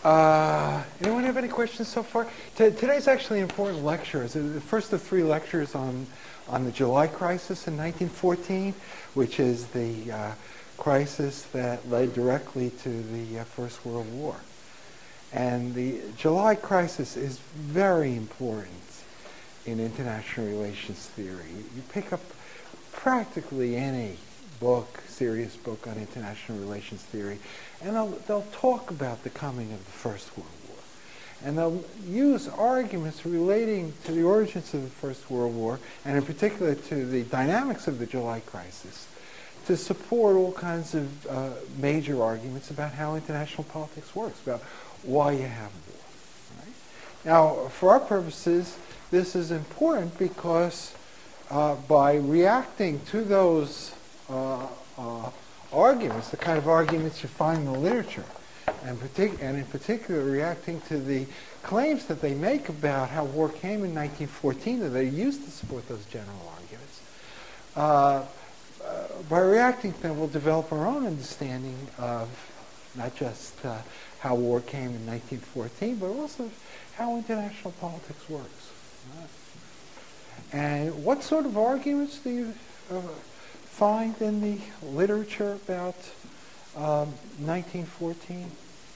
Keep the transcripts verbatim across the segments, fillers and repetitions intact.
Uh, anyone have any questions so far? T today's actually an important lecture. It's the first of three lectures on on the July crisis in nineteen fourteen, which is the uh, crisis that led directly to the uh, First World War. And the July crisis is very important in international relations theory. You pick up practically any book, serious book on international relations theory, and they'll, they'll talk about the coming of the First World War. And they'll use arguments relating to the origins of the First World War, and in particular to the dynamics of the July crisis, to support all kinds of uh, major arguments about how international politics works, about why you have war. Right? Now, for our purposes, this is important because uh, by reacting to those uh, uh, arguments, the kind of arguments you find in the literature, and, partic and in particular reacting to the claims that they make about how war came in nineteen fourteen, that they used to support those general arguments, uh, uh, by reacting to them, we'll develop our own understanding of not just uh, how war came in nineteen fourteen, but also how international politics works. Right? And what sort of arguments do you uh, find in the literature about um, nineteen fourteen?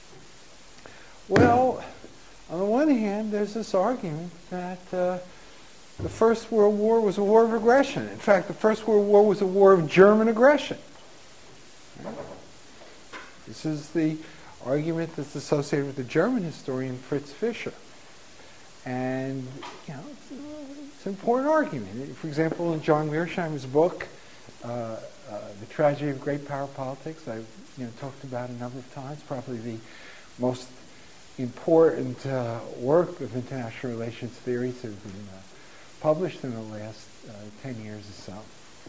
Well, on the one hand, there's this argument that uh, the First World War was a war of aggression. In fact, the First World War was a war of German aggression. Right? This is the argument that's associated with the German historian Fritz Fischer. And, you know, it's, it's an important argument. For example, in John Mearsheimer's book, uh, uh, The Tragedy of Great Power Politics, I've you know, talked about a number of times, probably the most important uh, work of international relations theory to have been uh, published in the last uh, ten years or so.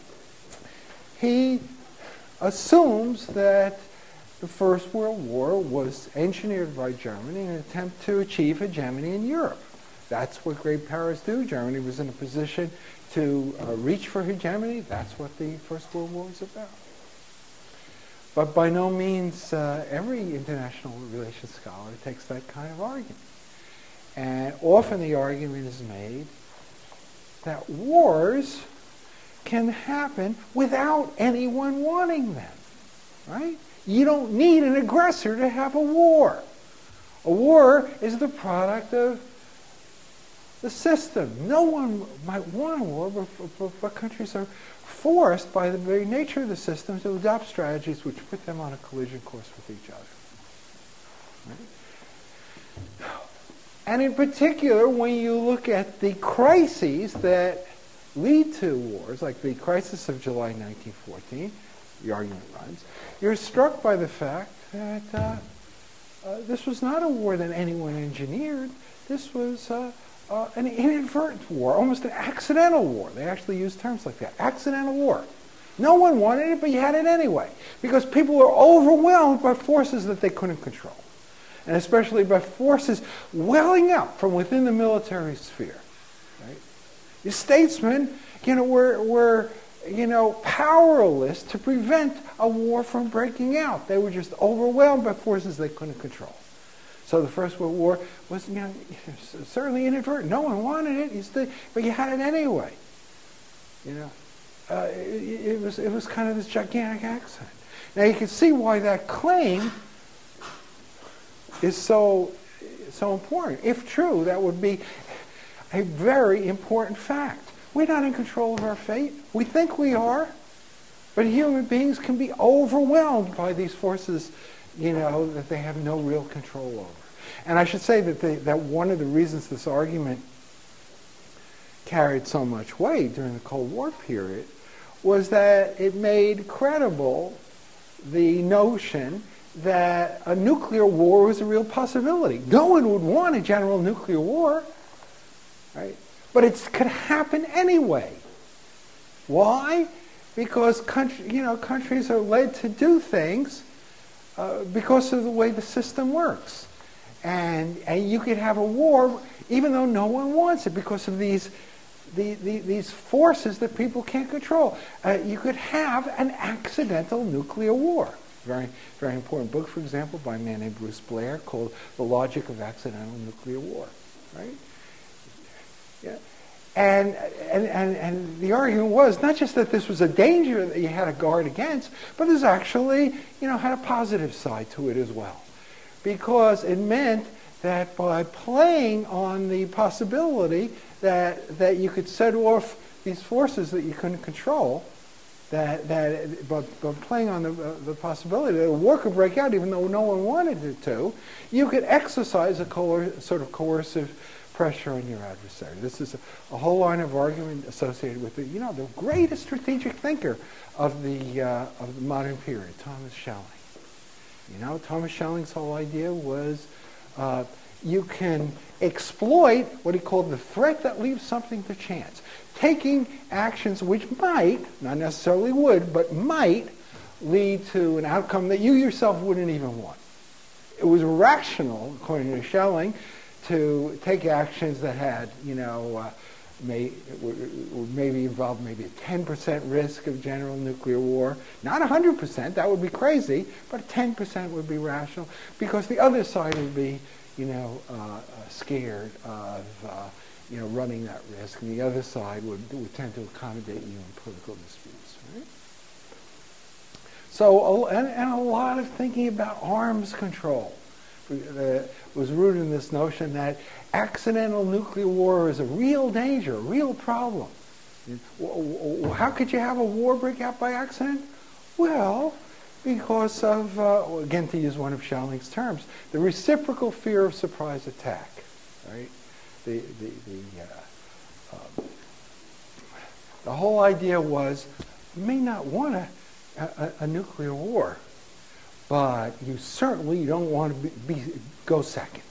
He assumes that the First World War was engineered by Germany in an attempt to achieve hegemony in Europe. That's what great powers do. Germany was in a position to uh, reach for hegemony. That's what the First World War is about. But by no means uh, every international relations scholar takes that kind of argument. And often the argument is made that wars can happen without anyone wanting them, right? You don't need an aggressor to have a war. A war is the product of the system. No one might want a war, but, but, but countries are forced by the very nature of the system to adopt strategies which put them on a collision course with each other. Right? And in particular, when you look at the crises that lead to wars, like the crisis of July nineteen fourteen, the argument runs, you're struck by the fact that uh, uh, this was not a war that anyone engineered. This was uh, uh, an inadvertent war, almost an accidental war. They actually use terms like that, accidental war. No one wanted it, but you had it anyway, because people were overwhelmed by forces that they couldn't control, and especially by forces welling up from within the military sphere. Right? The statesmen, you know, were, were you know, powerless to prevent a war from breaking out. They were just overwhelmed by forces they couldn't control. So the First World War was, you know, certainly inadvertent. No one wanted it, you still, but you had it anyway. You know, uh, it, it was it was kind of this gigantic accident. Now you can see why that claim is so so important. If true, that would be a very important fact. We're not in control of our fate. We think we are, but human beings can be overwhelmed by these forces, you know, that they have no real control over. And I should say that they, that one of the reasons this argument carried so much weight during the Cold War period was that it made credible the notion that a nuclear war was a real possibility. No one would want a general nuclear war, right? But it could happen anyway. Why? Because country, you know, countries are led to do things uh, because of the way the system works. And, and you could have a war even though no one wants it because of these, the, the, these forces that people can't control. Uh, you could have an accidental nuclear war. Very, very important book, for example, by a man named Bruce Blair called The Logic of Accidental Nuclear War, right? Yeah. And, and, and, and the argument was not just that this was a danger that you had to guard against, but this actually, you know, had a positive side to it as well. Because it meant that by playing on the possibility that, that you could set off these forces that you couldn't control, that, that by, by playing on the, uh, the possibility that a war could break out even though no one wanted it to, you could exercise a coer- sort of coercive pressure on your adversary. This is a, a whole line of argument associated with the, you know, the greatest strategic thinker of the uh, of the modern period, Thomas Schelling. You know, Thomas Schelling's whole idea was uh, you can exploit what he called the threat that leaves something to chance, taking actions which might, not necessarily would, but might lead to an outcome that you yourself wouldn't even want. It was rational, according to Schelling, to take actions that had, you know, uh, may, would maybe involve maybe a ten percent risk of general nuclear war. Not one hundred percent, that would be crazy, but ten percent would be rational, because the other side would be, you know, uh, uh, scared of, uh, you know, running that risk, and the other side would, would tend to accommodate you in political disputes, right? So, and, and a lot of thinking about arms control uh, was rooted in this notion that accidental nuclear war is a real danger, a real problem. How could you have a war break out by accident? Well, because of, uh, again, to use one of Schelling's terms, the reciprocal fear of surprise attack, right? The, the, the, uh, um, the whole idea was you may not want a, a, a nuclear war, but you certainly don't want to be, be, go second.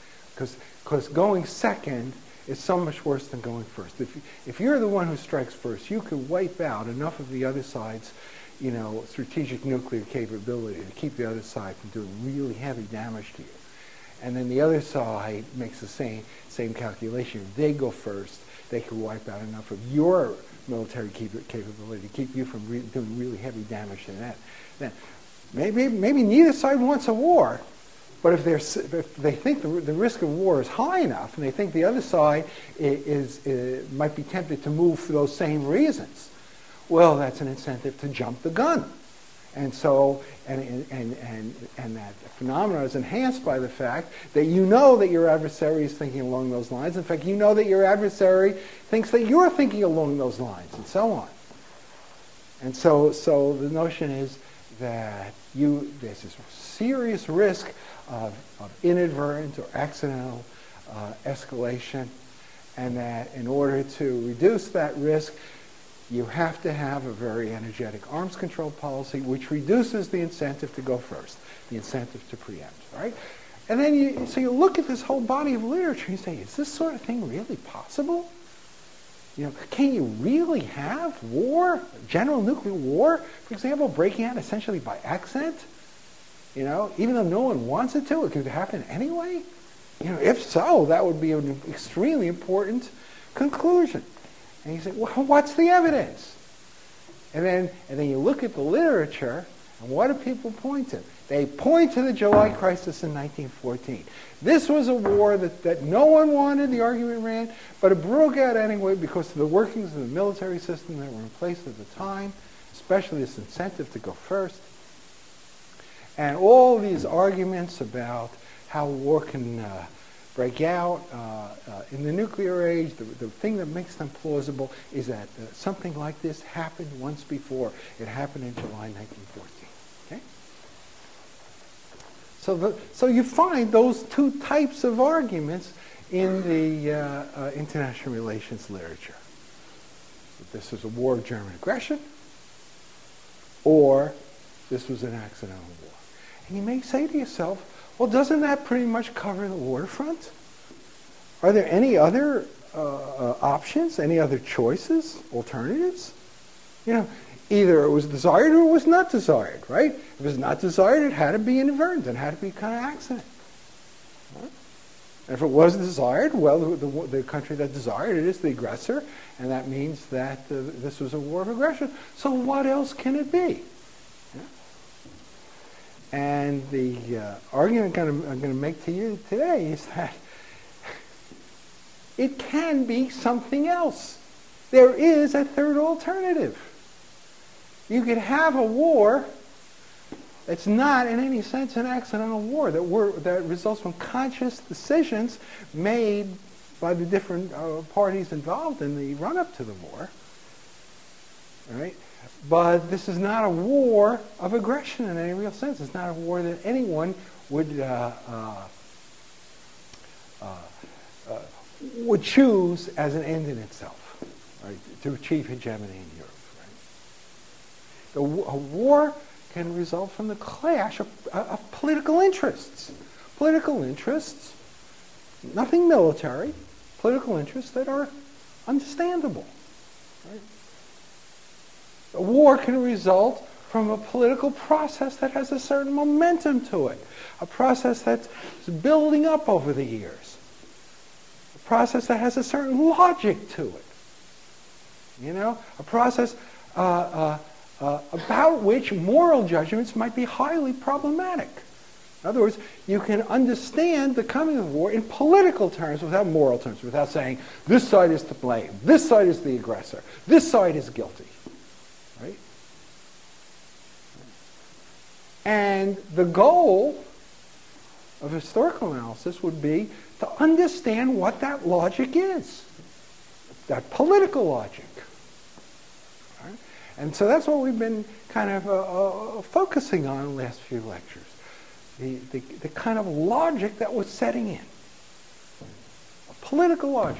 Because going second is so much worse than going first. If, if you're the one who strikes first, you could wipe out enough of the other side's, you know, strategic nuclear capability to keep the other side from doing really heavy damage to you. And then the other side makes the same same calculation. If they go first, they could wipe out enough of your military capability to keep you from re- doing really heavy damage to that. Then maybe maybe neither side wants a war, but if they're if they think the, the risk of war is high enough, and they think the other side is, is might be tempted to move for those same reasons, well, that's an incentive to jump the gun. And so, and, and, and, and that phenomenon is enhanced by the fact that you know that your adversary is thinking along those lines. In fact, you know that your adversary thinks that you're thinking along those lines, and so on. And so, so the notion is that you, there's this serious risk of, of inadvertent or accidental uh, escalation, and that in order to reduce that risk, you have to have a very energetic arms control policy, which reduces the incentive to go first, the incentive to preempt, right? And then you, so you look at this whole body of literature and you say, is this sort of thing really possible? You know, can you really have war, general nuclear war, for example, breaking out essentially by accident? You know, even though no one wants it to, it could happen anyway? You know, if so, that would be an extremely important conclusion. And you say, well, what's the evidence? And then, and then you look at the literature, and what do people point to? They point to the July crisis in nineteen fourteen. This was a war that, that no one wanted, the argument ran, but it broke out anyway because of the workings of the military system that were in place at the time, especially this incentive to go first. And all these arguments about how war can uh, break out uh, uh, in the nuclear age, the, the thing that makes them plausible is that uh, something like this happened once before. It happened in July nineteen fourteen. Okay? So, the, so you find those two types of arguments in the uh, uh, international relations literature. That this was a war of German aggression, or this was an accidental war. And you may say to yourself, well, doesn't that pretty much cover the waterfront? Are there any other uh, uh, options, any other choices, alternatives? You know, either it was desired or it was not desired, right? If it was not desired, it had to be inadvertent. It had to be kind of accident. Right? And if it was desired, well, the, the, the country that desired it is the aggressor, and that means that uh, this was a war of aggression. So what else can it be? Yeah? And the uh, argument I'm going to make to you today is that it can be something else. There is a third alternative. You could have a war that's not in any sense an accidental war, that, war, that results from conscious decisions made by the different uh, parties involved in the run-up to the war. Right? But this is not a war of aggression in any real sense. It's not a war that anyone would uh, uh, uh, uh, would choose as an end in itself, right? To achieve hegemony in Europe. Right? The, a war can result from the clash of, of political interests. Political interests, nothing military, political interests that are understandable. Right? A war can result from a political process that has a certain momentum to it, a process that's building up over the years, a process that has a certain logic to it, you know, a process uh, uh, uh, about which moral judgments might be highly problematic. In other words, you can understand the coming of war in political terms without moral terms, without saying, this side is to blame, this side is the aggressor, this side is guilty. Right? And the goal of historical analysis would be to understand what that logic is, that political logic. Right? And so that's what we've been kind of uh, uh, focusing on in the last few lectures, the, the, the kind of logic that was setting in, a political logic.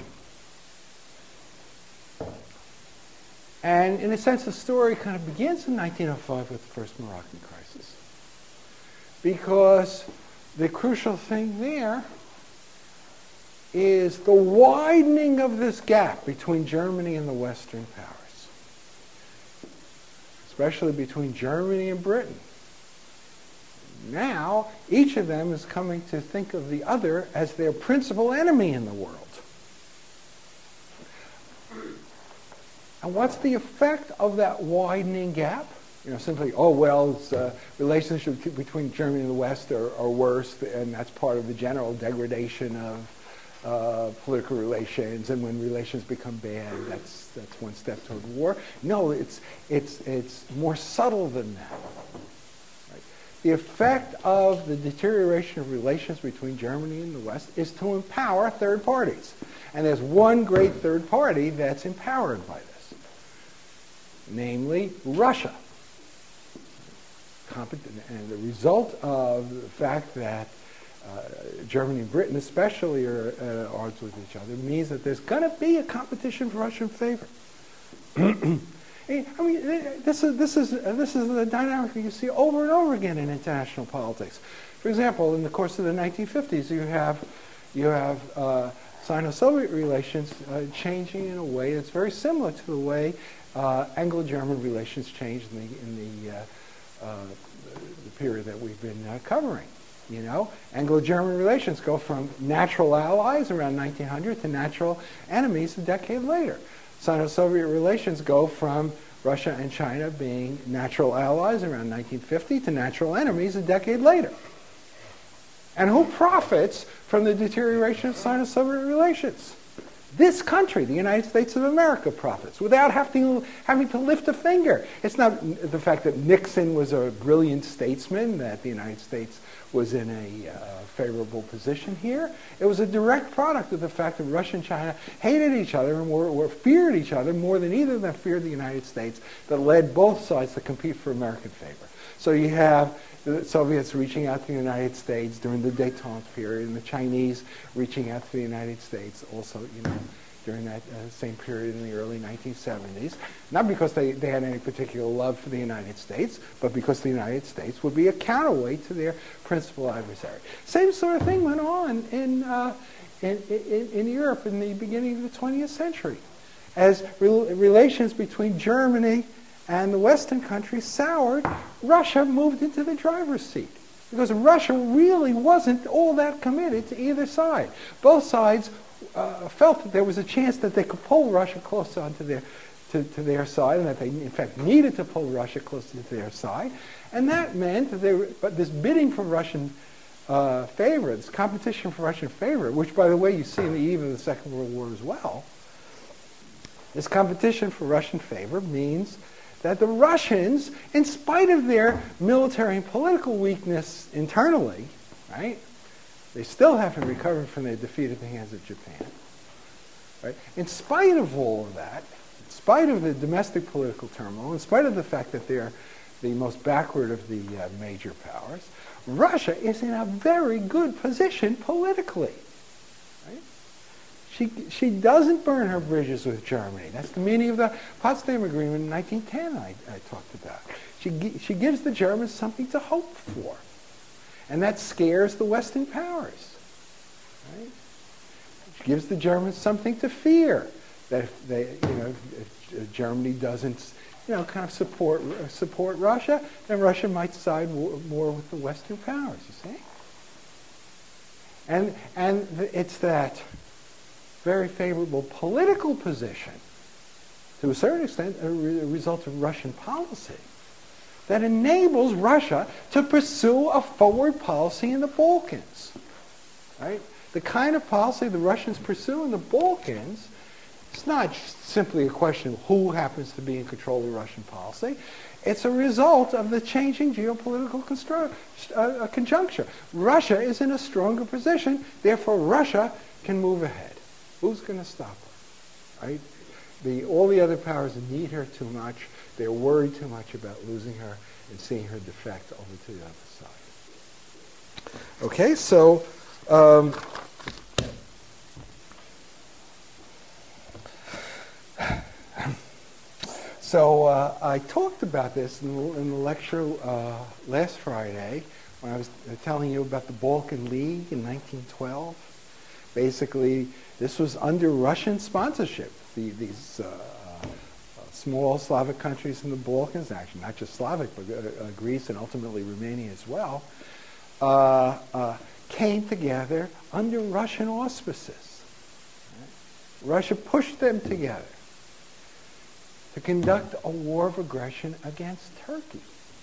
And in a sense, the story kind of begins in nineteen oh five with the first Moroccan crisis. Because the crucial thing there is the widening of this gap between Germany and the Western powers, especially between Germany and Britain. Now, each of them is coming to think of the other as their principal enemy in the world. And what's the effect of that widening gap? You know, simply, oh, well, it's, uh, relations between Germany and the West are, are worse, and that's part of the general degradation of uh, political relations, and when relations become bad, that's that's one step toward war. No, it's it's it's more subtle than that. Right? The effect of the deterioration of relations between Germany and the West is to empower third parties, and there's one great third party that's empowered by this, namely Russia. And the result of the fact that uh, Germany and Britain especially are at odds with each other means that there's going to be a competition for Russian favor. I mean, this is this is uh, this is the dynamic that you see over and over again in international politics. For example, in the course of the nineteen fifties, you have you have uh, Sino-Soviet relations uh, changing in a way that's very similar to the way uh, Anglo-German relations changed in the in the uh, uh, the period that we've been uh, covering. You know, Anglo-German relations go from natural allies around nineteen hundred to natural enemies a decade later. Sino-Soviet relations go from Russia and China being natural allies around nineteen fifty to natural enemies a decade later. And who profits from the deterioration of Sino-Soviet relations? This country, the United States of America, profits without having, having to lift a finger. It's not the fact that Nixon was a brilliant statesman, that the United States was in a uh, favorable position here. It was a direct product of the fact that Russia and China hated each other and were, were feared each other more than either of them feared the United States, that led both sides to compete for American favor. So you have the Soviets reaching out to the United States during the détente period, and the Chinese reaching out to the United States also, you know, during that uh, same period in the early nineteen seventies. Not because they, they had any particular love for the United States, but because the United States would be a counterweight to their principal adversary. Same sort of thing went on in, uh, in, in, in Europe in the beginning of the twentieth century. As re relations between Germany and the Western countries soured, Russia moved into the driver's seat, because Russia really wasn't all that committed to either side. Both sides uh, felt that there was a chance that they could pull Russia closer onto their, to, to their side, and that they, in fact, needed to pull Russia closer to their side. And that meant that they were, but this bidding for Russian uh, favor, this competition for Russian favor, which, by the way, you see in the eve of the Second World War as well, this competition for Russian favor means that the Russians, in spite of their military and political weakness internally, right, they still haven't recovered from their defeat at the hands of Japan. Right? In spite of all of that, in spite of the domestic political turmoil, in spite of the fact that they're the most backward of the uh, major powers, Russia is in a very good position politically. Right? She, she doesn't burn her bridges with Germany. That's the meaning of the Potsdam Agreement in nineteen ten I, I talked about. She, she gives the Germans something to hope for. And that scares the Western powers. Right? She gives the Germans something to fear. That if they, you know, if, if Germany doesn't, you know, kind of support support Russia, then Russia might side more, more with the Western powers. You see, and and it's that very favorable political position, to a certain extent, a, re- a result of Russian policy, that enables Russia to pursue a forward policy in the Balkans. Right, the kind of policy the Russians pursue in the Balkans. It's not simply a question of who happens to be in control of Russian policy. It's a result of the changing geopolitical constru- uh, conjuncture. Russia is in a stronger position, therefore Russia can move ahead. Who's going to stop her? Right? The, all the other powers need her too much. They're worried too much about losing her and seeing her defect over to the other side. Okay, so... Um, So uh, I talked about this in the, in the lecture uh, last Friday when I was telling you about the Balkan League in nineteen twelve. Basically, this was under Russian sponsorship. The, these uh, uh, small Slavic countries in the Balkans, actually not just Slavic, but uh, uh, Greece and ultimately Romania as well, uh, uh, came together under Russian auspices. Right? Russia pushed them together to conduct a war of aggression against Turkey.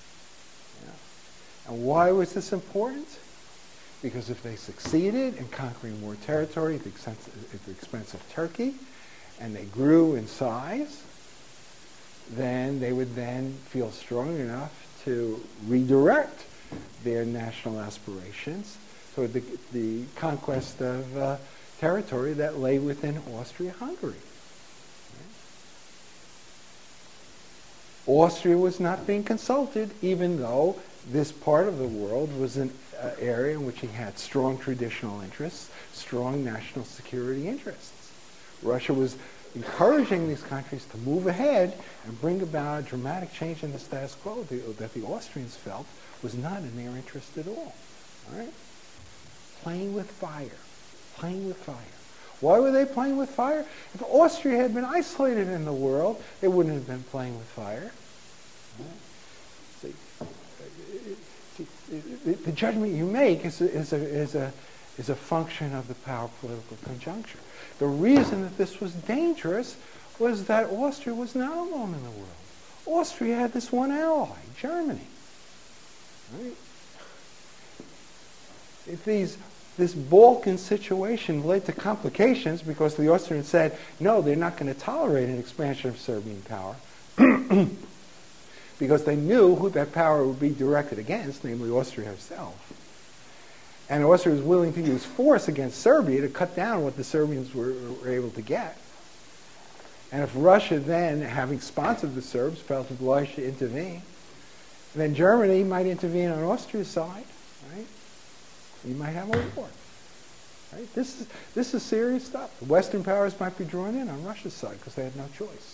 Yeah. And why was this important? Because if they succeeded in conquering more territory at the expense, at the expense of Turkey, and they grew in size, then they would then feel strong enough to redirect their national aspirations toward the, the conquest of uh, territory that lay within Austria-Hungary. Austria was not being consulted, even though this part of the world was an uh, area in which he had strong traditional interests, strong national security interests. Russia was encouraging these countries to move ahead and bring about a dramatic change in the status quo that the Austrians felt was not in their interest at all. All right? Playing with fire. Playing with fire. Why were they playing with fire? If Austria had been isolated in the world, they wouldn't have been playing with fire. See, the judgment you make is a, is, a, is, a, is a function of the power political conjuncture. The reason that this was dangerous was that Austria was not alone in the world. Austria had this one ally, Germany. Right? If these This Balkan situation led to complications because the Austrians said, no, they're not going to tolerate an expansion of Serbian power because they knew who that power would be directed against, namely Austria herself. And Austria was willing to use force against Serbia to cut down what the Serbians were, were able to get. And if Russia then, having sponsored the Serbs, felt obliged to intervene, then Germany might intervene on Austria's side, right? You might have a war. Right? This is this is serious stuff. The Western powers might be drawn in on Russia's side because they had no choice.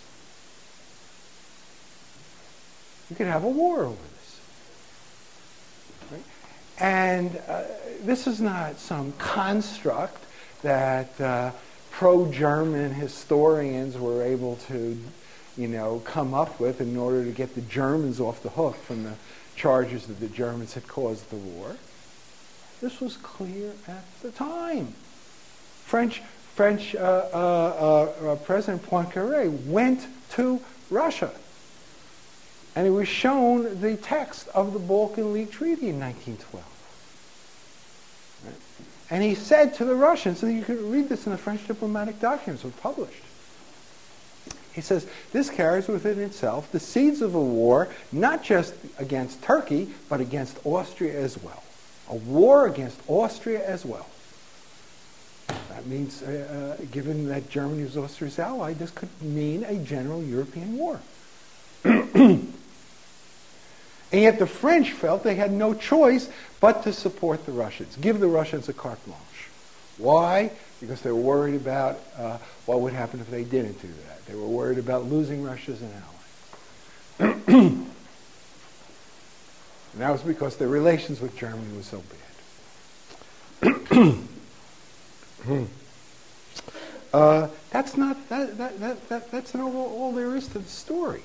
You could have a war over this. Right? And uh, this is not some construct that uh, pro-German historians were able to, you know, come up with in order to get the Germans off the hook from the charges that the Germans had caused the war. This was clear at the time. French, French uh, uh, uh, President Poincaré went to Russia And he was shown the text of the Balkan League Treaty in nineteen twelve. Right? And he said to the Russians, and you can read this in the French diplomatic documents that were published. He says, this carries within itself the seeds of a war, not just against Turkey, but against Austria as well. A war against Austria as well. That means, uh, uh, given that Germany was Austria's ally, this could mean a general European war. And yet the French felt they had no choice but to support the Russians, give the Russians a carte blanche. Why? Because they were worried about uh, what would happen if they didn't do that. They were worried about losing Russia as an ally. And that was because their relations with Germany were so bad. uh, that's not that, that, that, that that's not all, all there is to the story.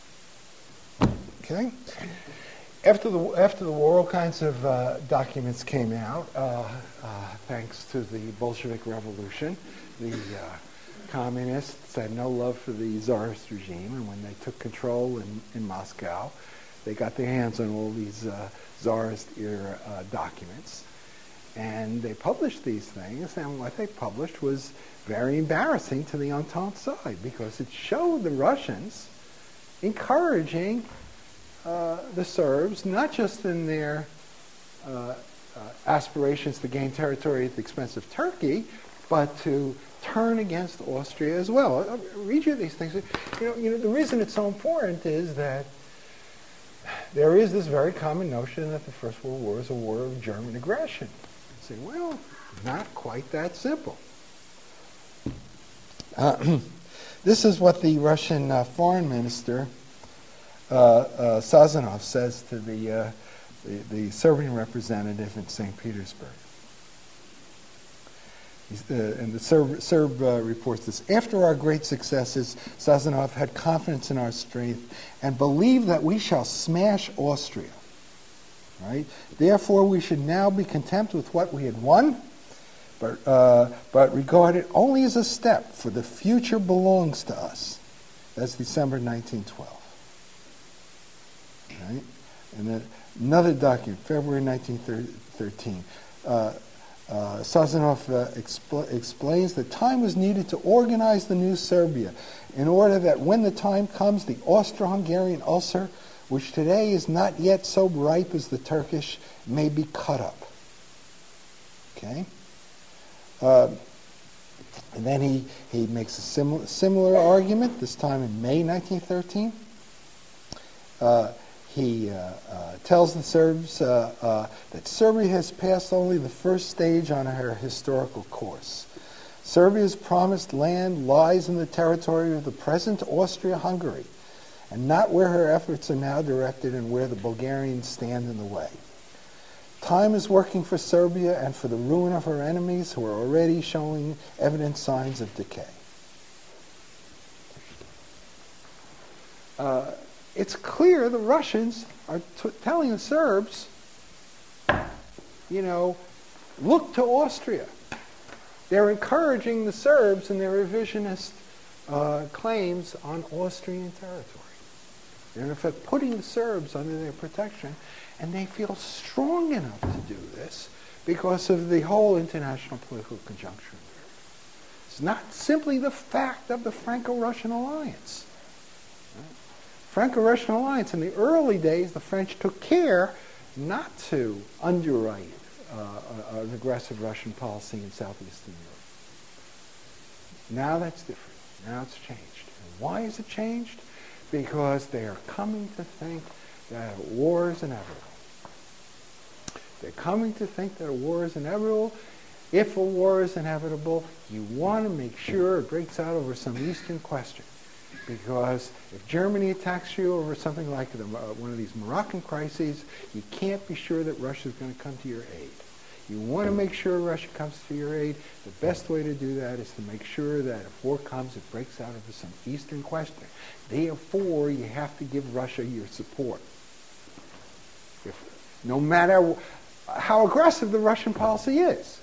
Okay. After the after the war, all kinds of uh, documents came out, uh, uh, thanks to the Bolshevik Revolution. The uh, communists had no love for the Tsarist regime, and when they took control in, in Moscow, they got their hands on all these uh, Tsarist-era uh, documents, and they published these things, and what they published was very embarrassing to the Entente side, because it showed the Russians encouraging uh, the Serbs, not just in their uh, uh, aspirations to gain territory at the expense of Turkey, but to turn against Austria as well. I'll read you these things. You know, you know, the reason it's so important is that there is this very common notion that the First World War is a war of German aggression. You say, well, not quite that simple. Uh, this is what the Russian uh, foreign minister, uh, uh, Sazonov, says to the, uh, the, the Serbian representative in Saint Petersburg. Uh, and the Serb, Serb uh, reports this. After our great successes, Sazonov had confidence in our strength and believed that we shall smash Austria. Right? Therefore, we should now be content with what we had won, but, uh, but regard it only as a step, for the future belongs to us. That's December nineteen twelve. Right? And then another document, February nineteen thirteen. Uh, Uh, Sazonov uh, expl explains that time was needed to organize the new Serbia in order that when the time comes, the Austro-Hungarian ulcer, which today is not yet so ripe as the Turkish, may be cut up. Okay? Uh, and then he, he makes a similar, similar argument, this time in May nineteen thirteen. Uh, He uh, uh, tells the Serbs uh, uh, that Serbia has passed only the first stage on her historical course. Serbia's promised land lies in the territory of the present Austria-Hungary, and not where her efforts are now directed and where the Bulgarians stand in the way. Time is working for Serbia and for the ruin of her enemies, who are already showing evident signs of decay. Uh, It's clear the Russians are t telling the Serbs, you know, look to Austria. They're encouraging the Serbs in their revisionist uh, claims on Austrian territory. They're in effect putting the Serbs under their protection, and they feel strong enough to do this because of the whole international political conjuncture. It's not simply the fact of the Franco-Russian alliance. Franco-Russian alliance, in the early days, the French took care not to underwrite uh, an aggressive Russian policy in southeastern Europe. Now that's different. Now it's changed. And why is it changed? Because they are coming to think that a war is inevitable. They're coming to think that a war is inevitable. If a war is inevitable, you want to make sure it breaks out over some Eastern question. Because if Germany attacks you over something like the, uh, one of these Moroccan crises, you can't be sure that Russia is going to come to your aid. You want to make sure Russia comes to your aid. The best way to do that is to make sure that if war comes, it breaks out over some Eastern question. Therefore, you have to give Russia your support. If, no matter how aggressive the Russian policy is.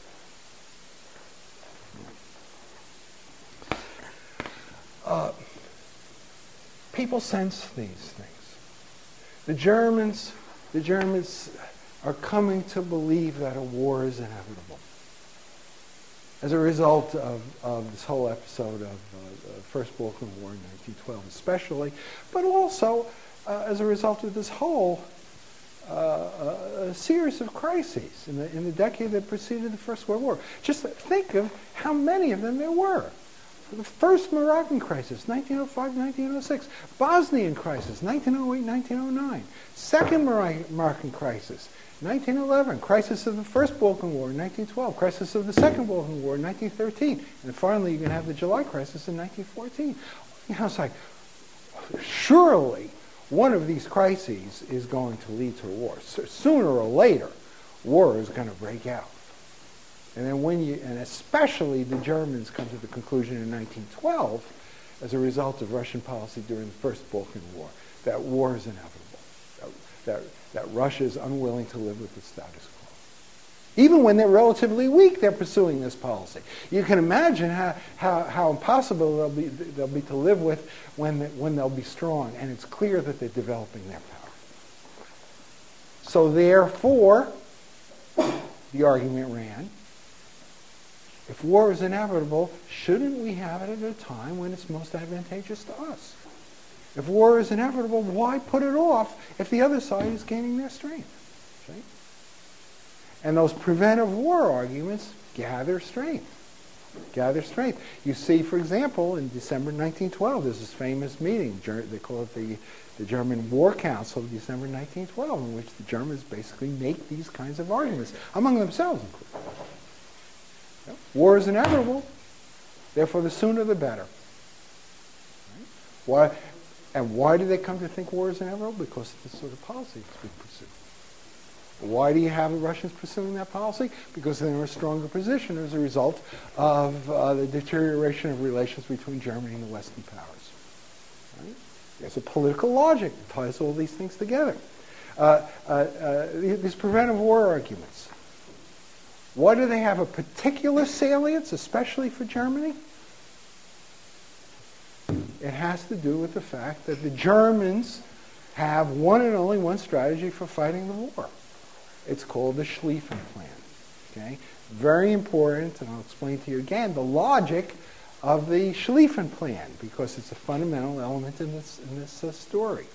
Uh, People sense these things. The Germans, the Germans are coming to believe that a war is inevitable as a result of, of this whole episode of uh, the First Balkan War in nineteen twelve especially, but also uh, as a result of this whole uh, a series of crises in the, in the decade that preceded the First World War. Just think of how many of them there were. The first Moroccan crisis, nineteen oh five to nineteen oh six. Bosnian crisis, nineteen oh eight to nineteen oh nine. Second Moroccan crisis, nineteen eleven. Crisis of the First Balkan War in nineteen twelve. Crisis of the Second Balkan War in nineteen thirteen. And finally, you're going to have the July crisis in nineteen fourteen. You know, it's like, surely one of these crises is going to lead to a war. So sooner or later, war is going to break out. And then when you, and especially the Germans come to the conclusion in nineteen twelve, as a result of Russian policy during the First Balkan War, that war is inevitable. That, that, that Russia is unwilling to live with the status quo. Even when they're relatively weak, they're pursuing this policy. You can imagine how, how, how impossible they'll be, they'll be to live with when, they, when they'll be strong. And it's clear that they're developing their power. So therefore, the argument ran, if war is inevitable, shouldn't we have it at a time when it's most advantageous to us? If war is inevitable, why put it off if the other side is gaining their strength? See? And those preventive war arguments gather strength. Gather strength. You see, for example, in December nineteen twelve, there's this famous meeting. They call it the, the German War Council of December nineteen twelve, in which the Germans basically make these kinds of arguments, among themselves, including. War is inevitable, therefore the sooner the better. Right? Why, and why do they come to think war is inevitable? Because of the sort of policy that's being pursued. Why do you have the Russians pursuing that policy? Because they're in a stronger position as a result of uh, the deterioration of relations between Germany and the Western powers. Right? There's a political logic that ties all these things together. Uh, uh, uh, these preventive war arguments. Why do they have a particular salience, especially for Germany? It has to do with the fact that the Germans have one and only one strategy for fighting the war. It's called the Schlieffen Plan. Okay? Very important, and I'll explain to you again the logic of the Schlieffen Plan, because it's a fundamental element in this, in this uh, story.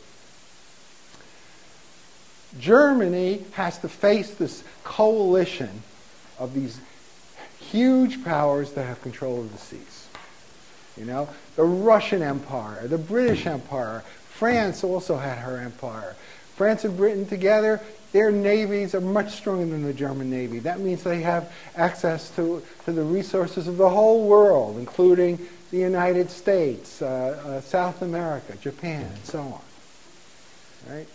Germany has to face this coalition of these huge powers that have control of the seas. You know, the Russian Empire, the British Empire, France also had her empire. France and Britain together, their navies are much stronger than the German Navy. That means they have access to, to the resources of the whole world, including the United States, uh, uh, South America, Japan, and so on. Right?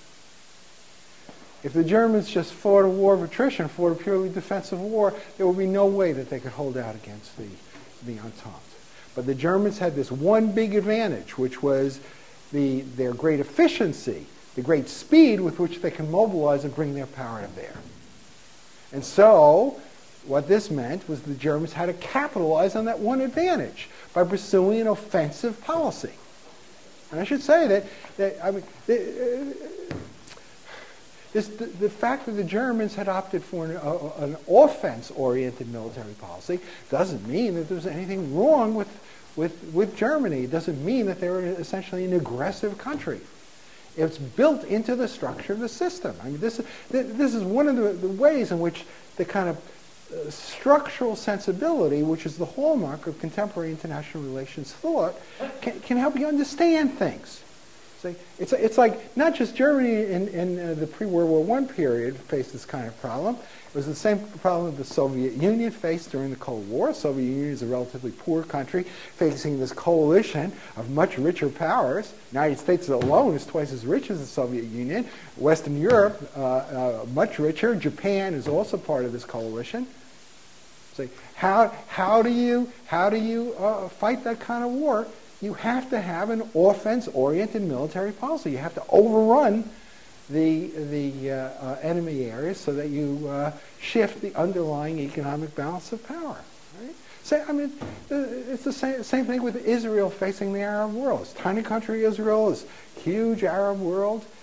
If the Germans just fought a war of attrition, fought a purely defensive war, there would be no way that they could hold out against the, the Entente. But the Germans had this one big advantage, which was the, their great efficiency, the great speed with which they can mobilize and bring their power to bear. And so, what this meant was the Germans had to capitalize on that one advantage by pursuing an offensive policy. And I should say that, that I mean, the, uh, This, the, the fact that the Germans had opted for an, uh, an offense-oriented military policy doesn't mean that there's anything wrong with, with, with Germany. It doesn't mean that they're essentially an aggressive country. It's built into the structure of the system. I mean, this, this is one of the, the ways in which the kind of uh, structural sensibility, which is the hallmark of contemporary international relations thought, can, can help you understand things. It's, it's like not just Germany in, in uh, the pre-World War One period faced this kind of problem. It was the same problem the Soviet Union faced during the Cold War. The Soviet Union is a relatively poor country facing this coalition of much richer powers. The United States alone is twice as rich as the Soviet Union. Western Europe, uh, uh, much richer. Japan is also part of this coalition. So how, how do you, how do you uh, fight that kind of war? You have to have an offense-oriented military policy. You have to overrun the, the uh, uh, enemy areas so that you uh, shift the underlying economic balance of power. Right? So, I mean, it's the same, same thing with Israel facing the Arab world. It's a tiny country, Israel, is huge Arab world.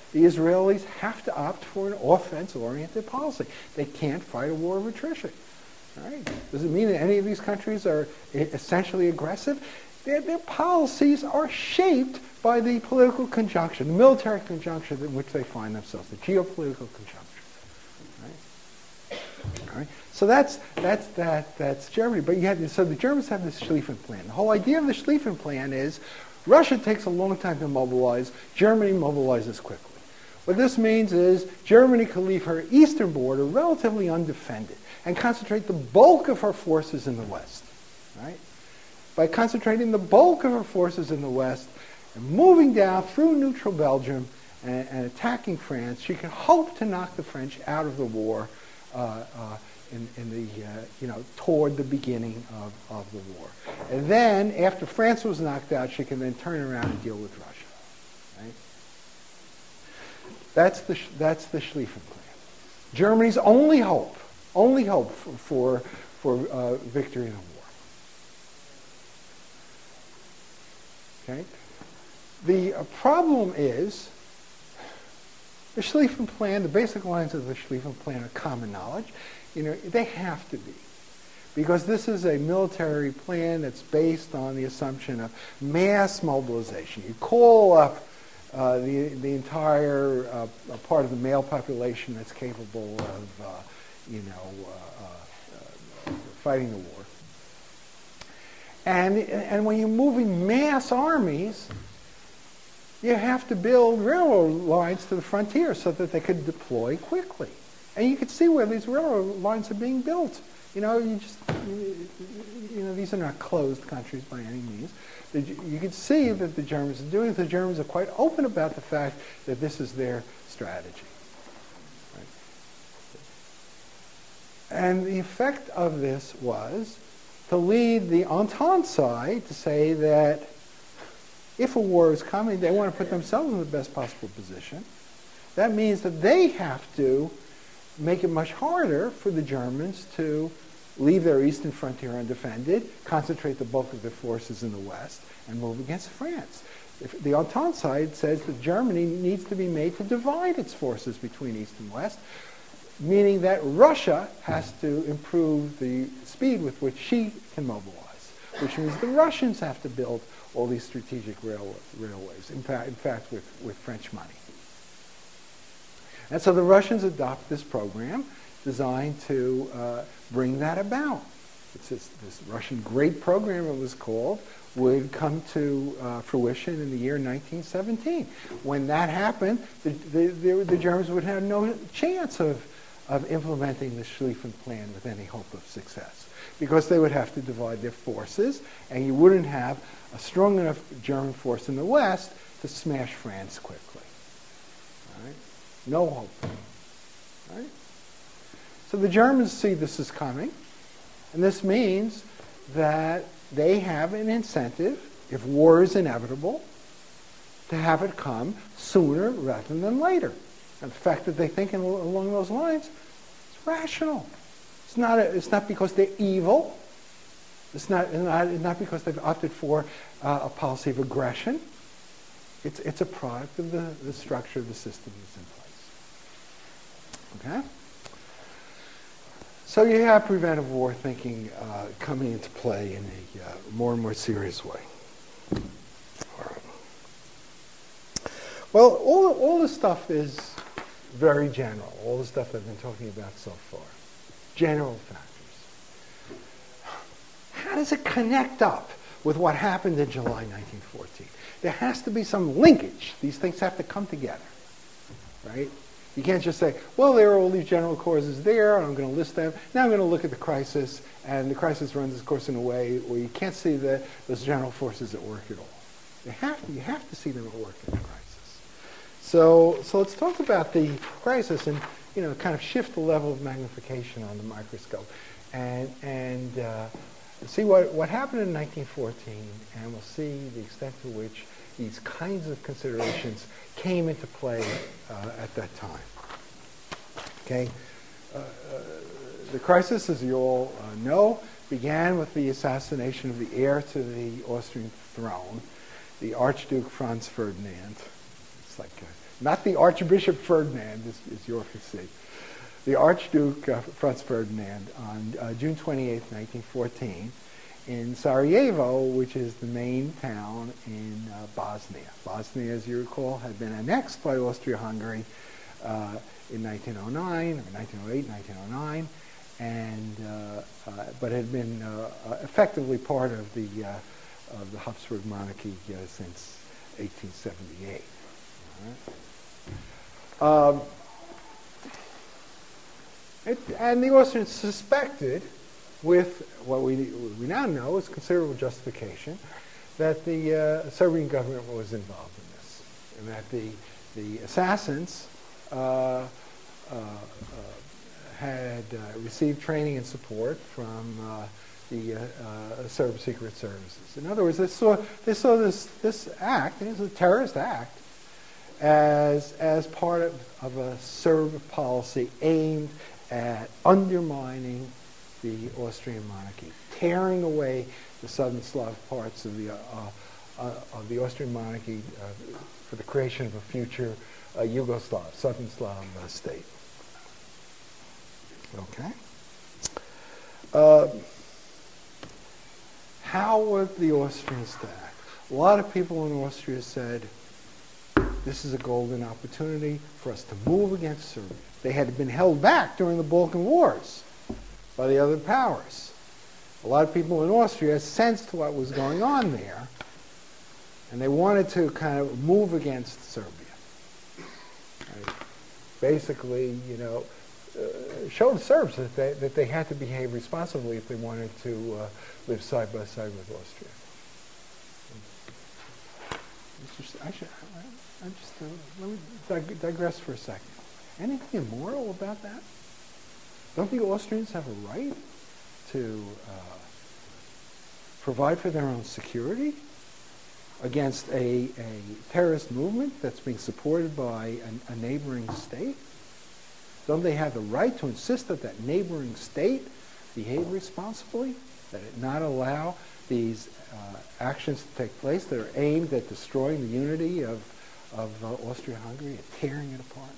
the Israelis have to opt for an offense-oriented policy. They can't fight a war of attrition. All right? Does it mean that any of these countries are essentially aggressive? Their, their policies are shaped by the political conjunction, the military conjunction in which they find themselves, the geopolitical conjunction. Right? All right? So that's that's that that's Germany. But you have so the Germans have this Schlieffen Plan. The whole idea of the Schlieffen Plan is Russia takes a long time to mobilize. Germany mobilizes quickly. What this means is Germany can leave her eastern border relatively undefended and concentrate the bulk of her forces in the west. Right? By concentrating the bulk of her forces in the west and moving down through neutral Belgium and, and attacking France, she can hope to knock the French out of the war uh, uh, in, in the, uh, you know, toward the beginning of, of the war. And then, after France was knocked out, she can then turn around and deal with Russia. Right? That's the, the that's the Schlieffen Plan. Germany's only hope, only hope for, for, for uh, victory in the war. Okay? The uh, problem is the Schlieffen Plan, the basic lines of the Schlieffen Plan are common knowledge. You know, they have to be. Because this is a military plan that's based on the assumption of mass mobilization. You call up uh, the, the entire uh, part of the male population that's capable of, uh, you know, uh, uh, fighting the war. And, and when you're moving mass armies, you have to build railroad lines to the frontier so that they could deploy quickly. And you can see where these railroad lines are being built. You know, you just, you, you know, these are not closed countries by any means. The, you can see that the Germans are doing it. The Germans are quite open about the fact that this is their strategy. Right? And the effect of this was to lead the Entente side to say that if a war is coming, they want to put themselves in the best possible position. That means that they have to make it much harder for the Germans to leave their eastern frontier undefended, concentrate the bulk of their forces in the west, and move against France. If the Entente side says that Germany needs to be made to divide its forces between east and west, meaning that Russia has to improve the speed with which she can mobilize, which means the Russians have to build all these strategic rail, railways, in fact, in fact with, with French money. And so the Russians adopt this program designed to uh, bring that about. It's this, this Russian Great Program, it was called, would come to uh, fruition in the year nineteen seventeen. When that happened, the, the, the, the Germans would have no chance of, of implementing the Schlieffen Plan with any hope of success, because they would have to divide their forces, and you wouldn't have a strong enough German force in the West to smash France quickly. All right? No hope. All right? So the Germans see this is coming, and this means that they have an incentive, if war is inevitable, to have it come sooner rather than later. And the fact that they think in, along those lines is rational. It's not, a, it's not because they're evil. It's not, it's not, it's not because they've opted for uh, a policy of aggression. It's, it's a product of the, the structure of the system that's in place. Okay? So you have preventive war thinking uh, coming into play in a uh, more and more serious way. All right. Well, all, all this stuff is very general, all the stuff I've been talking about so far. General factors. How does it connect up with what happened in July nineteen fourteen? There has to be some linkage. These things have to come together, right? You can't just say, well, there are all these general causes there, and I'm going to list them. Now I'm going to look at the crisis, and the crisis runs its course in a way where you can't see the, those general forces at work at all. You have to, you have to see them at work in the crisis. So, so let's talk about the crisis and, you know, kind of shift the level of magnification on the microscope, and and uh, see what what happened in nineteen fourteen, and we'll see the extent to which these kinds of considerations came into play uh, at that time. Okay, uh, uh, the crisis, as you all uh, know, began with the assassination of the heir to the Austrian throne, the Archduke Franz Ferdinand. It's like uh, not the Archbishop Ferdinand, as, as you all can see. The Archduke uh, Franz Ferdinand on uh, June twenty-eighth, nineteen fourteen, in Sarajevo, which is the main town in uh, Bosnia. Bosnia, as you recall, had been annexed by Austria-Hungary uh, in nineteen oh nine, or nineteen oh eight, nineteen oh nine, and uh, uh, but had been uh, uh, effectively part of the uh, of the Habsburg monarchy uh, since eighteen seventy-eight. All right. Um, it, and the Austrians suspected, with what we, we now know is considerable justification, that the uh, Serbian government was involved in this, and that the, the assassins uh, uh, uh, had uh, received training and support from uh, the uh, uh, Serb secret services. In other words, they saw, they saw this, this act, it was a terrorist act, as, as part of, of a Serb policy aimed at undermining the Austrian monarchy, tearing away the southern Slav parts of the, uh, uh, of the Austrian monarchy uh, for the creation of a future uh, Yugoslav, southern Slav uh, state. Okay. Uh, how were the Austrians to act? A lot of people in Austria said, this is a golden opportunity for us to move against Serbia. They had been held back during the Balkan Wars by the other powers. A lot of people in Austria sensed what was going on there, and they wanted to kind of move against Serbia. Right? Basically, you know, uh, show the Serbs that they, that they had to behave responsibly if they wanted to uh, live side by side with Austria. Just, I should, I, I just, uh, let me dig digress for a second. Anything immoral about that? Don't the Austrians have a right to uh, provide for their own security against a, a terrorist movement that's being supported by an, a neighboring state? Don't they have the right to insist that that neighboring state behave responsibly, that it not allow these uh, actions to take place that are aimed at destroying the unity of, of uh, Austria-Hungary and tearing it apart?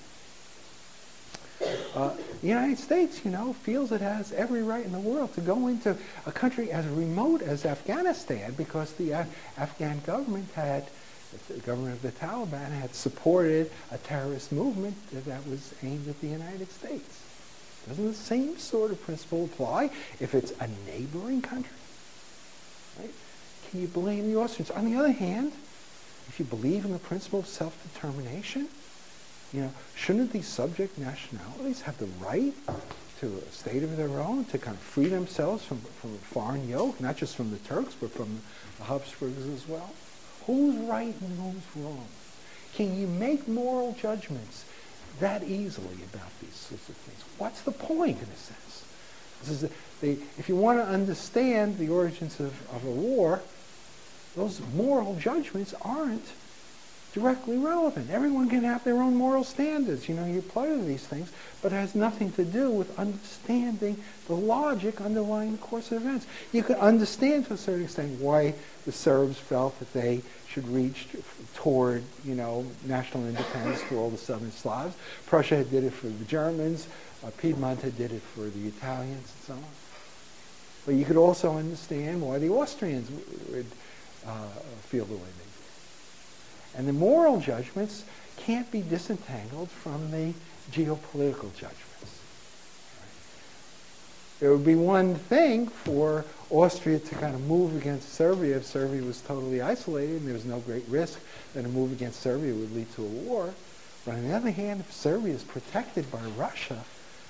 Uh, the United States, you know, feels it has every right in the world to go into a country as remote as Afghanistan because the uh, Afghan government had, the government of the Taliban had supported a terrorist movement that was aimed at the United States. Doesn't the same sort of principle apply if it's a neighboring country? Right? Can you blame the Austrians? On the other hand, if you believe in the principle of self-determination, you know, shouldn't these subject nationalities have the right to a state of their own, to kind of free themselves from, from a foreign yoke, not just from the Turks, but from the Habsburgs as well? Who's right and who's wrong? Can you make moral judgments that easily about these sorts of things? What's the point, in a sense? This is the, the, if you want to understand the origins of, of a war, those moral judgments aren't directly relevant. Everyone can have their own moral standards. You know, you apply to these things, but it has nothing to do with understanding the logic underlying the course of events. You can understand to a certain extent why the Serbs felt that they should reach toward, you know, national independence for all the southern Slavs. Prussia had did it for the Germans. Uh, Piedmont had did it for the Italians and so on. But you could also understand why the Austrians would uh, feel the way they did. And the moral judgments can't be disentangled from the geopolitical judgments. Right? It would be one thing for Austria to kind of move against Serbia if Serbia was totally isolated and there was no great risk that a move against Serbia would lead to a war. But on the other hand, if Serbia is protected by Russia,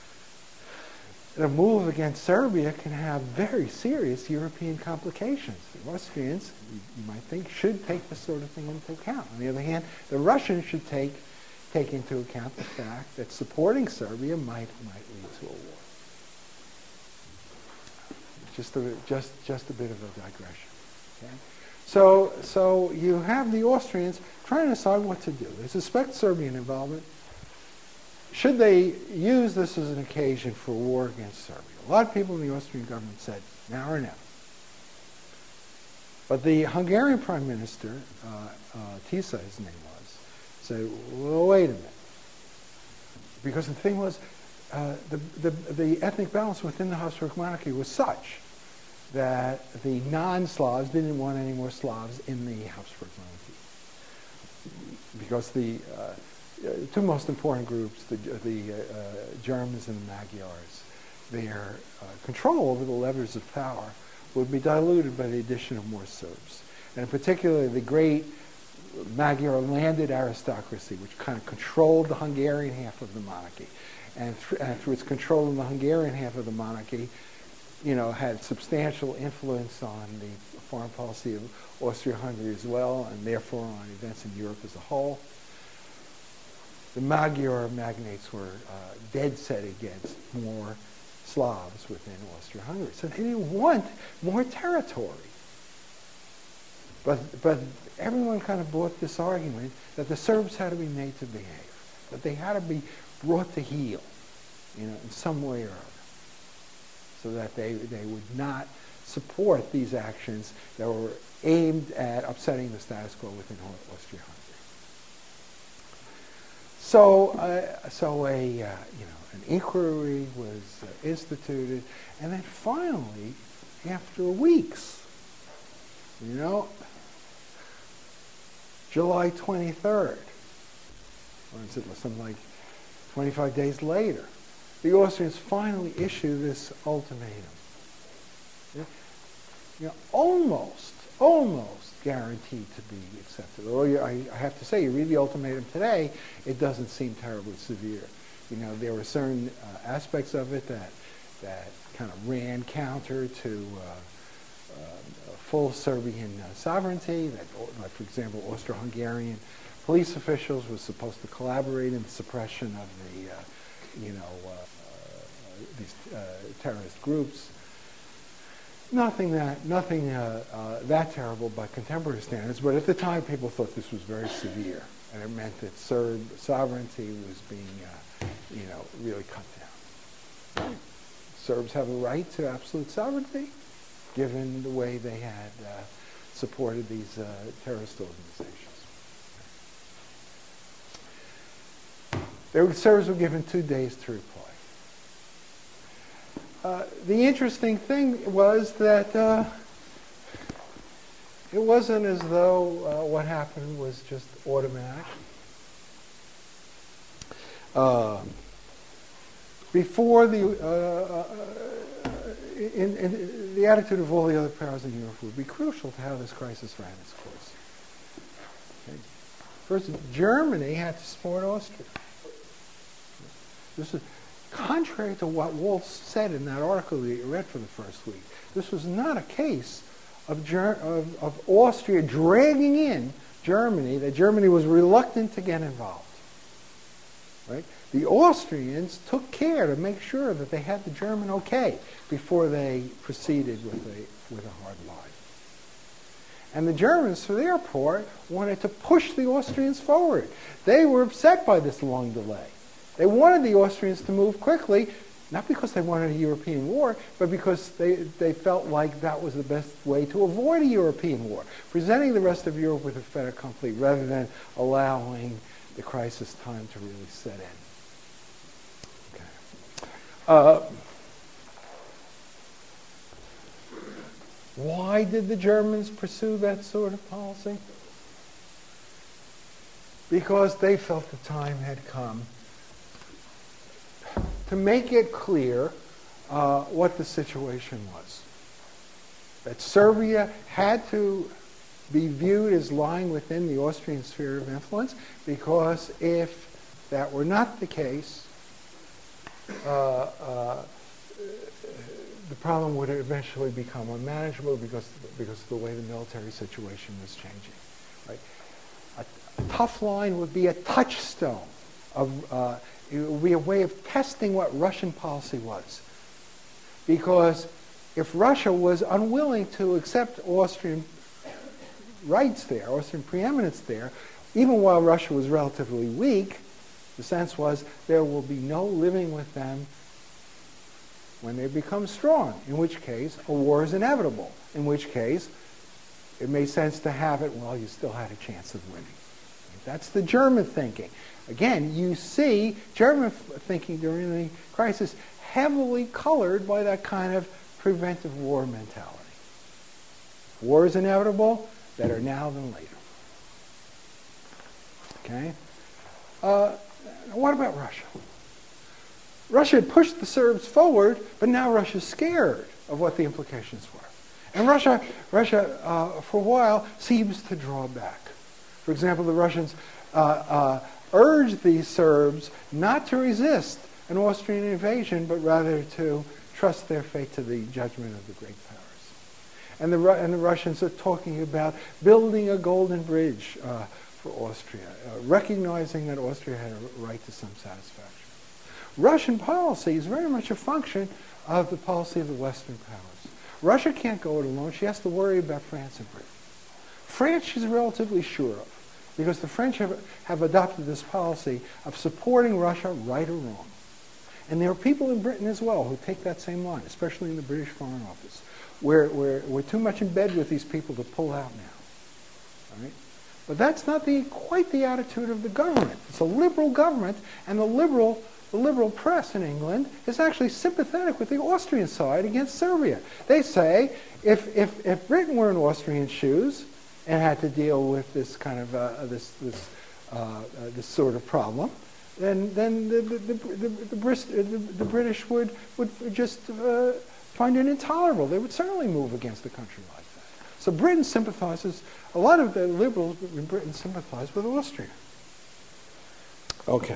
a move against Serbia can have very serious European complications. The Austrians, you might think, should take this sort of thing into account. On the other hand, the Russians should take, take into account the fact that supporting Serbia might, might lead to a war. Just a, just, just a bit of a digression. Okay? So, so you have the Austrians trying to decide what to do. They suspect Serbian involvement. Should they use this as an occasion for war against Serbia? A lot of people in the Austrian government said, now or never. But the Hungarian Prime Minister, uh, uh, Tisza his name was, Say, well, wait a minute. Because the thing was, uh, the, the, the ethnic balance within the Habsburg monarchy was such that the non-Slavs didn't want any more Slavs in the Habsburg monarchy. Because the uh, two most important groups, the, the uh, Germans and the Magyars, their uh, control over the levers of power would be diluted by the addition of more Serbs. And in particular, the great Magyar landed aristocracy, which kind of controlled the Hungarian half of the monarchy. And, th and through its control of the Hungarian half of the monarchy, you know, had substantial influence on the foreign policy of Austria-Hungary as well, and therefore on events in Europe as a whole. The Magyar magnates were uh, dead set against more Slavs within Austria-Hungary. So they didn't want more territory. But, but everyone kind of bought this argument that the Serbs had to be made to behave, that they had to be brought to heel, you know, in some way or other, so that they, they would not support these actions that were aimed at upsetting the status quo within Austria-Hungary. So, uh, so a, uh, you know, an inquiry was uh, instituted, and then finally, after weeks, you know, July twenty-third, or is it something like twenty-five days later, the Austrians finally issue this ultimatum. You know, almost, almost guaranteed to be accepted. Although you, I, I have to say, you read the ultimatum today, it doesn't seem terribly severe. You know, there were certain uh, aspects of it that that kind of ran counter to uh, uh, full Serbian uh, sovereignty. That, like for example, Austro-Hungarian police officials were supposed to collaborate in the suppression of the, uh, you know, uh, uh, these uh, terrorist groups. Nothing that nothing uh, uh, that terrible by contemporary standards, but at the time people thought this was very severe, and it meant that Serb sovereignty was being, uh, you know, really cut down. Serbs have a right to absolute sovereignty, given the way they had uh, supported these uh, terrorist organizations. The Serbs were given two days to reply. Uh, the interesting thing was that uh, it wasn't as though uh, what happened was just automatic. Uh, before the, uh, in, in the attitude of all the other powers in Europe would be crucial to how this crisis ran its course. Okay. First, Germany had to support Austria. This is contrary to what Wolff said in that article that you read for the first week. This was not a case of, Ger of, of Austria dragging in Germany, that Germany was reluctant to get involved. Right? The Austrians took care to make sure that they had the German okay before they proceeded with a, with a hard line. And the Germans, for their part, wanted to push the Austrians forward. They were upset by this long delay. They wanted the Austrians to move quickly, not because they wanted a European war, but because they, they felt like that was the best way to avoid a European war, presenting the rest of Europe with a fait accompli rather than allowing the crisis time to really set in. Okay. Uh, why did the Germans pursue that sort of policy? Because they felt the time had come to make it clear uh, what the situation was. That Serbia had to be viewed as lying within the Austrian sphere of influence, because if that were not the case, uh, uh, the problem would eventually become unmanageable because, because of the way the military situation was changing. Right? A, a tough line would be a touchstone of uh, it would be a way of testing what Russian policy was. Because if Russia was unwilling to accept Austrian rights there, Austrian preeminence there, even while Russia was relatively weak, the sense was there will be no living with them when they become strong, in which case a war is inevitable, in which case it made sense to have it while you still had a chance of winning. That's the German thinking. Again, you see German thinking during the crisis heavily colored by that kind of preventive war mentality. War is inevitable, better now than later. Okay? Uh, what about Russia? Russia had pushed the Serbs forward, but now Russia's scared of what the implications were. And Russia, Russia uh, for a while, seems to draw back. For example, the Russians uh, uh, urged the Serbs not to resist an Austrian invasion, but rather to trust their fate to the judgment of the great powers. And the, and the Russians are talking about building a golden bridge uh, for Austria, uh, recognizing that Austria had a right to some satisfaction. Russian policy is very much a function of the policy of the Western powers. Russia can't go it alone. She has to worry about France and Britain. France she's relatively sure of, because the French have, have adopted this policy of supporting Russia right or wrong. And there are people in Britain as well who take that same line, especially in the British Foreign Office. We're, we're, we're too much in bed with these people to pull out now. All right? But that's not the, quite the attitude of the government. It's a liberal government, and the liberal The liberal press in England is actually sympathetic with the Austrian side against Serbia. They say if, if, if Britain were in Austrian shoes and had to deal with this kind of uh, this this, uh, uh, this sort of problem, then then the the, the, the, the, Bris- the, the British would would just uh, find it intolerable. They would certainly move against a country like that. So Britain sympathizes. A lot of the liberals in Britain sympathize with Austria. Okay.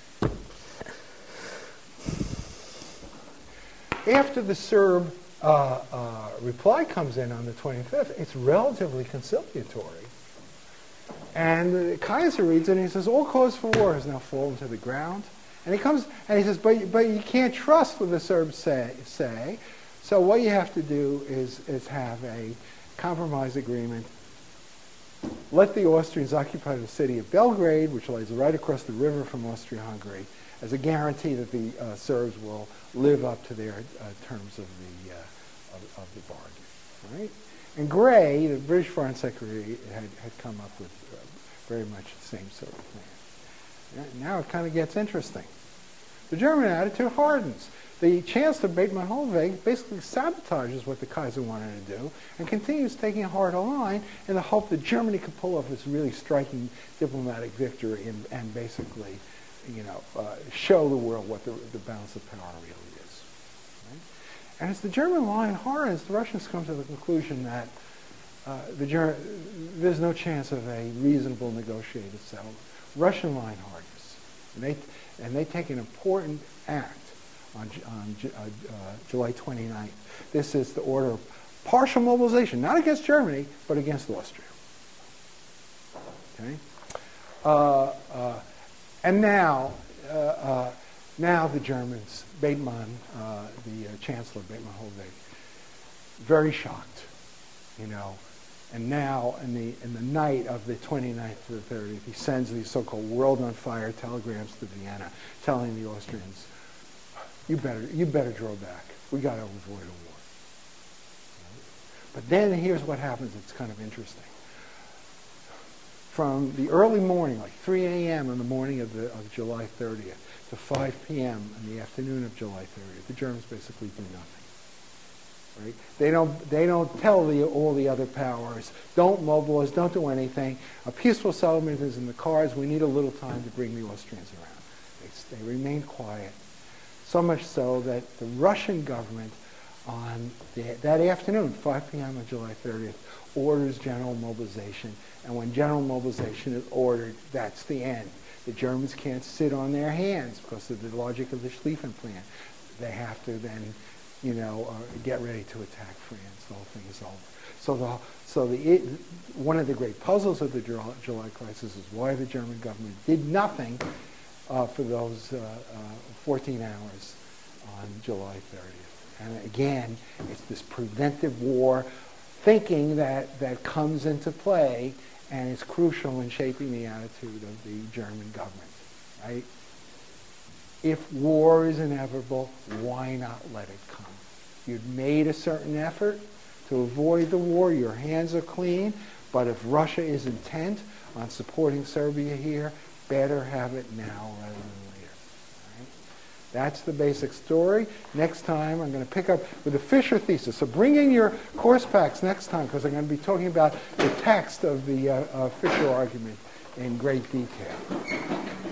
After the Serb uh, uh, reply comes in on the twenty-fifth, it's relatively conciliatory. And the Kaiser reads it and he says, all cause for war has now fallen to the ground. And he comes and he says, but, but you can't trust what the Serbs say, say. So what you have to do is, is have a compromise agreement. Let the Austrians occupy the city of Belgrade, which lies right across the river from Austria-Hungary, as a guarantee that the uh, Serbs will live up to their uh, terms of the uh, of, of the bargain, right? And Gray, the British Foreign Secretary, had, had come up with uh, very much the same sort of plan. Now it kind of gets interesting. The German attitude hardens. The Chancellor Bethmann Hollweg basically sabotages what the Kaiser wanted to do and continues taking a harder line in the hope that Germany could pull off this really striking diplomatic victory and, and basically, you know, uh, show the world what the, the balance of power really is. Right? And as the German line hardens, the Russians come to the conclusion that uh, the Ger- there's no chance of a reasonable negotiated settlement. Russian line hardens. And they, and they take an important act on, on uh, uh, July twenty-ninth. This is the order of partial mobilization, not against Germany, but against Austria. Okay? Uh, uh, And now, uh, uh, now the Germans, Bethmann, uh, the uh, Chancellor, Bethmann Hollweg, very shocked, you know. And now, in the in the night of the twenty-ninth to the thirtieth, he sends these so-called world on fire telegrams to Vienna, telling the Austrians, "You better, you better draw back. We got to avoid a war." But then here's what happens. It's kind of interesting. From the early morning, like three a.m. on the morning of, the, of July thirtieth, to five p.m. in the afternoon of July thirtieth, the Germans basically do nothing. Right? They don't. They don't tell the, all the other powers, don't mobilize, don't do anything. A peaceful settlement is in the cards. We need a little time to bring the Austrians around. They, they remain quiet, so much so that the Russian government, on the, that afternoon, five p.m. on July thirtieth, orders general mobilization. And when general mobilization is ordered, that's the end. The Germans can't sit on their hands because of the logic of the Schlieffen Plan. They have to then, you know, uh, get ready to attack France. The whole thing is over. So, the, so the, it, one of the great puzzles of the July, July crisis is why the German government did nothing uh, for those uh, uh, fourteen hours on July thirtieth. And again, it's this preventive war thinking that, that comes into play and is crucial in shaping the attitude of the German government, right? If war is inevitable, why not let it come? You've made a certain effort to avoid the war. Your hands are clean. But if Russia is intent on supporting Serbia here, better have it now rather than later. All right? That's the basic story. Next time, I'm going to pick up with the Fisher thesis. So bring in your course packs next time, because I'm going to be talking about the text of the uh, uh, Fisher argument in great detail.